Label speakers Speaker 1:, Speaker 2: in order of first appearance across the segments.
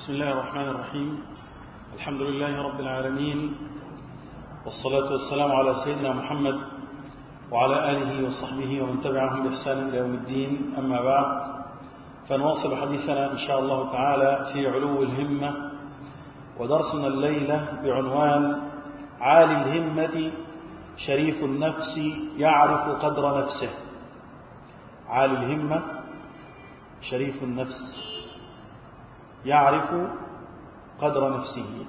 Speaker 1: بسم الله الرحمن الرحيم. الحمد لله رب العالمين، والصلاة والسلام على سيدنا محمد وعلى آله وصحبه ومن تبعهم بإحسان إلى يوم الدين. أما بعد، فنواصل حديثنا إن شاء الله تعالى في علو الهمة، ودرسنا الليلة بعنوان عالي الهمة شريف النفس يعرف قدر نفسه. عالي الهمة شريف النفس يعرف قدر نفسه.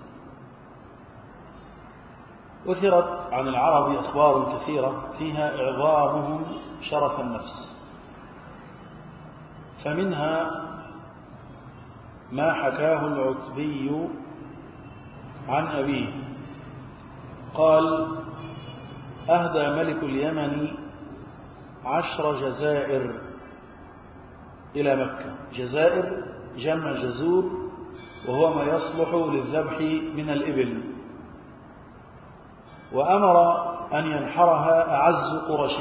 Speaker 1: أثرت عن العرب أخبار كثيرة فيها إعظامهم شرف النفس، فمنها ما حكاه العتبي عن أبيه قال: أهدى ملك اليمن 10 جزائر إلى مكة. جزائر جمع جزور، وهو ما يصلح للذبح من الإبل، وأمر أن ينحرها أعز قرشي.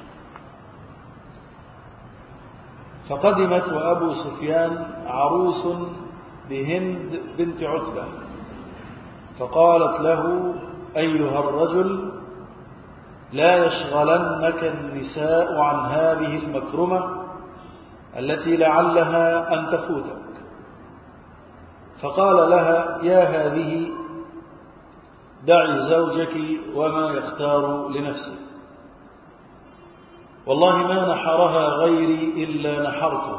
Speaker 1: فقدمت وأبو سفيان عروس بهند بنت عتبة، فقالت له: أيها الرجل، لا يشغلنك النساء عن هذه المكرمة التي لعلها أن تفوتك. فقال لها: يا هذه، دعي زوجك وما يختار لنفسه، والله ما نحرها غيري إلا نحرته.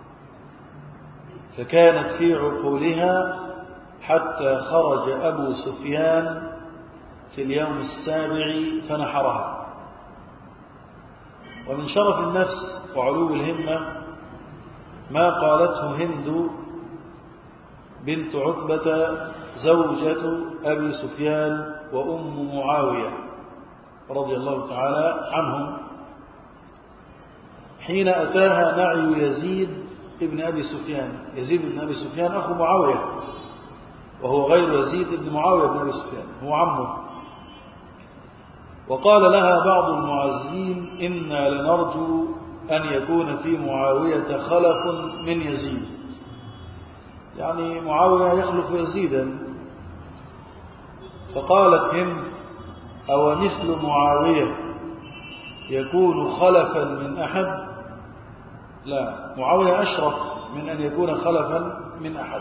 Speaker 1: فكانت في عقولها حتى خرج أبو سفيان في اليوم السابع فنحرها. ومن شرف النفس وعلو الهمة ما قالته هند بنت عتبة زوجة أبي سفيان وأم معاوية رضي الله تعالى عنهم، حين أتاها نعي يزيد ابن أبي سفيان. يزيد بن أبي سفيان أخو معاوية، وهو غير يزيد بن معاوية بن أبي سفيان، هو عمه. وقال لها بعض المعزين: إنا لنرجو أن يكون في معاوية خلف من يزيد، يعني معاوية يخلف يزيدا. فقالت هند: أو مثل معاوية يكون خلفا من أحد؟ لا، معاوية أشرف من أن يكون خلفا من أحد.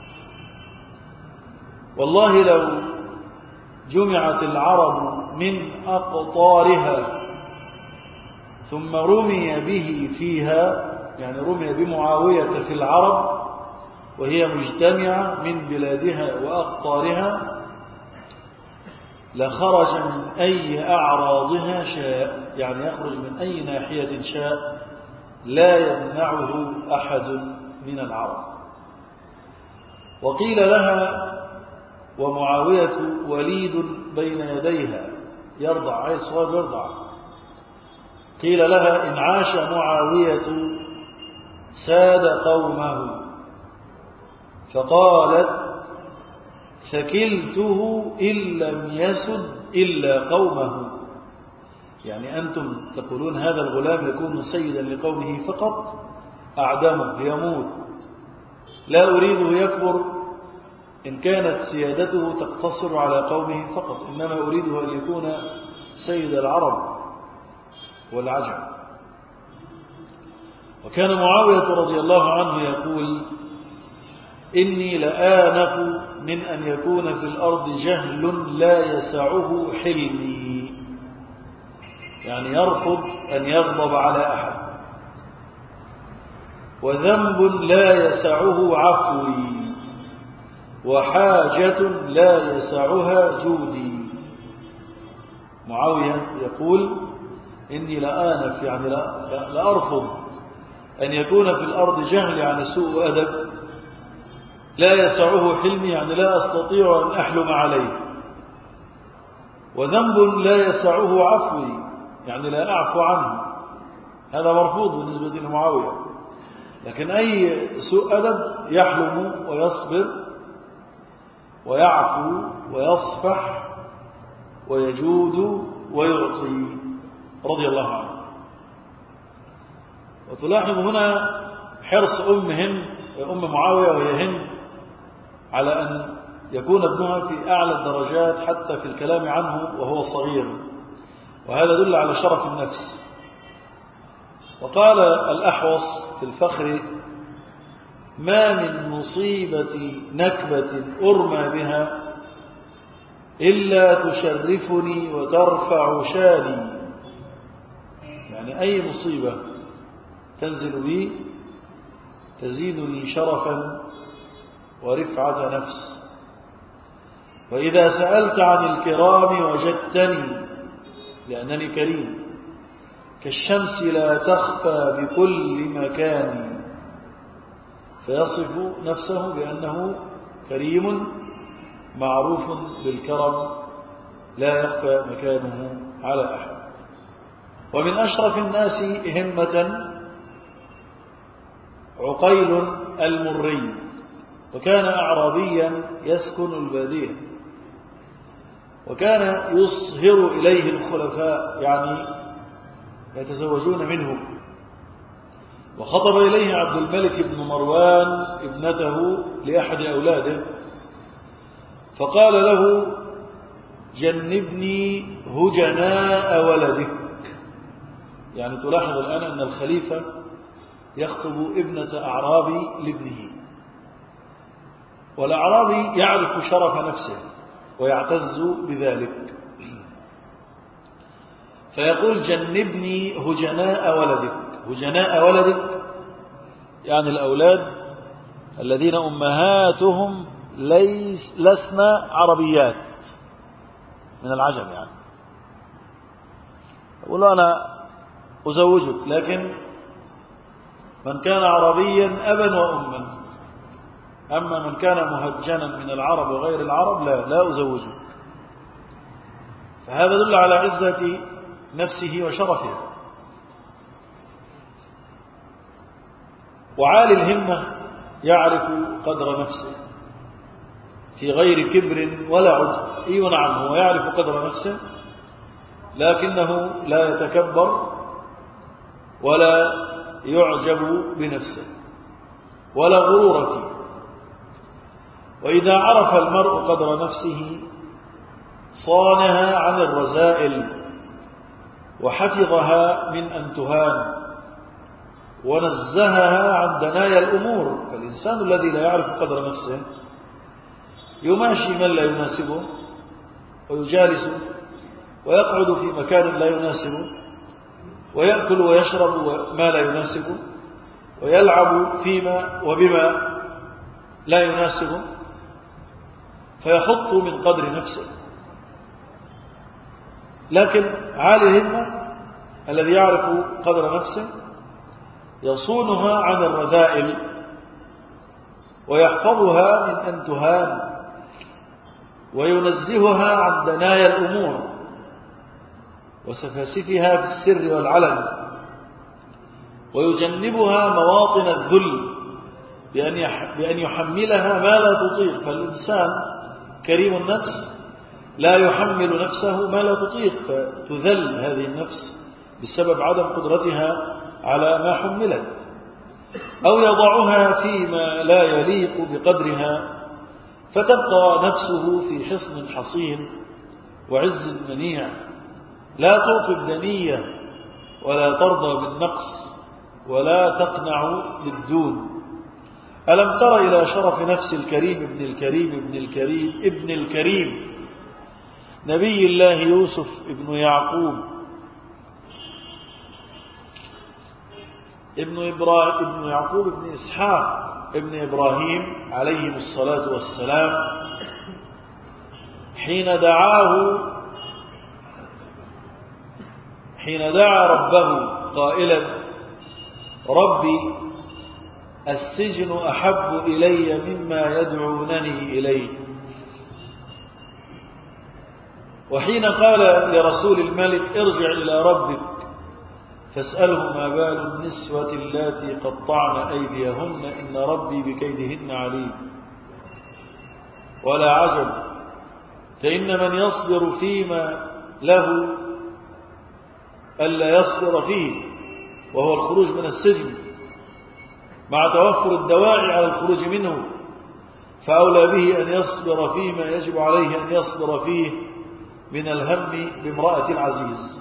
Speaker 1: والله لو جمعت العرب من أقطارها ثم رمي به فيها، يعني رمي بمعاوية في العرب وهي مجتمعة من بلادها وأقطارها، لخرج من أي أعراضها شاء، يعني يخرج من أي ناحية شاء، لا يمنعه أحد من العرب. وقيل لها: ومعاوية وليد بين يديها يرضع، عيل صغير يرضع. قيل لها: إن عاش معاوية ساد قومه. فقالت: فكلته إن لم يسد إلا قومه. يعني أنتم تقولون هذا الغلام يكون سيدا لقومه فقط، أعدمه يموت، لا أريده يكبر إن كانت سيادته تقتصر على قومه فقط، إنما أريده أن يكون سيد العرب والعجم. وكان معاوية رضي الله عنه يقول: إني لآنف من أن يكون في الأرض جهل لا يسعه حلمي، يعني يرفض أن يغضب على أحد، وذنب لا يسعه عفوي، وحاجة لا يسعها جودي. معاوية يقول: إني لآنف، يعني لا أرفض أن يكون في الأرض جهل، يعني سوء أدب، لا يسعه حلمي، يعني لا أستطيع أن أحلم عليه، وذنب لا يسعه عفوي، يعني لا أعفو عنه، هذا مرفوض بالنسبة لمعاوية. لكن أي سوء أدب يحلم ويصبر ويعفو ويصفح ويجود ويعطي رضي الله عنه. وتلاحظ هنا حرص أم معاوية وهي هند على أن يكون ابنها في أعلى الدرجات حتى في الكلام عنه وهو صغير، وهذا يدل على شرف النفس. وقال الأحوص في الفخر: ما من مصيبة نكبة أرمى بها إلا تشرفني وترفع شاني. يعني أي مصيبة تنزل بي تزيدني شرفا ورفعة نفس. وإذا سألت عن الكرام وجدتني، لأنني كريم، كالشمس لا تخفى بكل مكان. فيصف نفسه بأنه كريم معروف بالكرم لا يخفى مكانه على أحد. ومن أشرف الناس همة عقيل المري، وكان أعرابيا يسكن البادية، وكان يصهر إليه الخلفاء، يعني يتزوجون منه. وخطب إليه عبد الملك بن مروان ابنته لأحد أولاده، فقال له: جنبني هجناء ولدك. يعني تلاحظ الآن أن الخليفة يخطب ابنة أعرابي لابنه، والأعرابي يعرف شرف نفسه ويعتز بذلك، فيقول: جنبني هجناء ولدك. هجناء ولدك يعني الأولاد الذين أمهاتهم لسن عربيات من العجم. يعني يقول له: أنا أزوجك، لكن من كان عربيا أبا وأما، أما من كان مهجنا من العرب وغير العرب لا أزوجك. فهذا يدل على عزة نفسه وشرفه. وعالي الهمة يعرف قدر نفسه في غير كبر ولا عجب. نعم، هو يعرف قدر نفسه، لكنه لا يتكبر ولا يعجب بنفسه ولا غرور فيه. وإذا عرف المرء قدر نفسه صانها عن الرذائل وحفظها من أن تهان ونزهها عن دنايا الأمور. فالإنسان الذي لا يعرف قدر نفسه يماشي من لا يناسبه، ويجالسه، ويقعد في مكان لا يناسبه، ويأكل ويشرب ما لا يناسبه، ويلعب فيما وبما لا يناسبه، فيحط من قدر نفسه. لكن عالي الهمة الذي يعرف قدر نفسه يصونها عن الرذائل ويحفظها من أن تهان، وينزهها عن دنايا الأمور وسفاسفها في السر والعلن، ويجنبها مواطن الذل بأن يحملها ما لا تطيق. فالإنسان كريم النفس لا يحمل نفسه ما لا تطيق، فتذل هذه النفس بسبب عدم قدرتها على ما حملت، أو يضعها فيما لا يليق بقدرها، فتبقى نفسه في حصن حصين وعز منيع، لا تعطي الدنية ولا ترضى بالنقص ولا تقنع بالدون. ألم تر إلى شرف نفس الكريم ابن الكريم ابن الكريم ابن الكريم نبي الله يوسف ابن يعقوب ابن يعقوب ابن إسحاق ابن إبراهيم عليهم الصلاة والسلام، حين دعا ربه قائلا: ربي السجن أحب إلي مما يدعونني إليه. وحين قال لرسول الملك: ارجع إلى ربك فاسأله ما بال النسوة اللاتي قطعن أيديهن إن ربي بكيدهن عليم. ولا عجب، فإن من يصبر فيما له ألا يصبر فيه، وهو الخروج من السجن مع توفر الدواعي على الخروج منه، فأولى به أن يصبر فيما يجب عليه أن يصبر فيه من الهم بامرأة العزيز.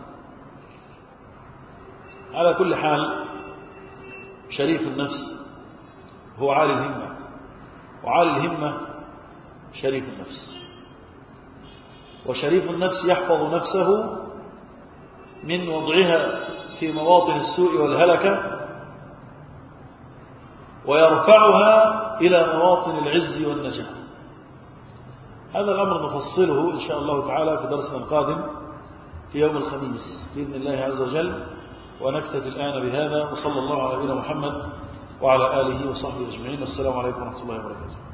Speaker 1: على كل حال شريف النفس هو عالي الهمة، وعالي الهمة شريف النفس. وشريف النفس يحفظ نفسه من وضعها في مواطن السوء والهلكة، ويرفعها إلى مواطن العز والنجاة. هذا الأمر نفصله إن شاء الله تعالى في درسنا القادم في يوم الخميس بإذن الله عز وجل. ونكتفي الآن بهذا، وصلى الله على نبينا محمد وعلى آله وصحبه أجمعين. والسلام عليكم ورحمة الله وبركاته.